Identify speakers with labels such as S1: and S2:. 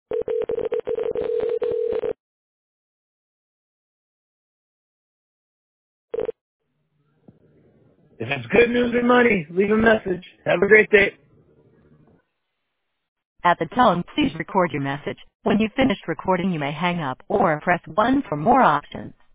S1: If it's good news or money, leave a message. Have a great day.
S2: At the tone, please record your message. When you've finished recording, you may hang up or press 1 for more options.